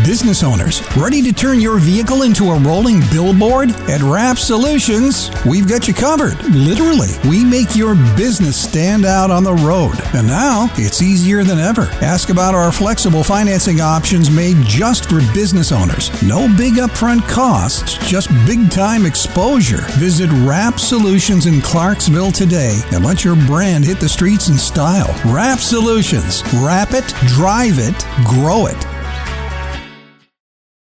Business owners, ready to turn your vehicle into a rolling billboard? At Wrap Solutions, we've got you covered. Literally, we make your business stand out on the road. And now, it's easier than ever. Ask about our flexible financing options made just for business owners. No big upfront costs, just big-time exposure. Visit Wrap Solutions in Clarksville today and let your brand hit the streets in style. Wrap Solutions. Wrap it, drive it, grow it.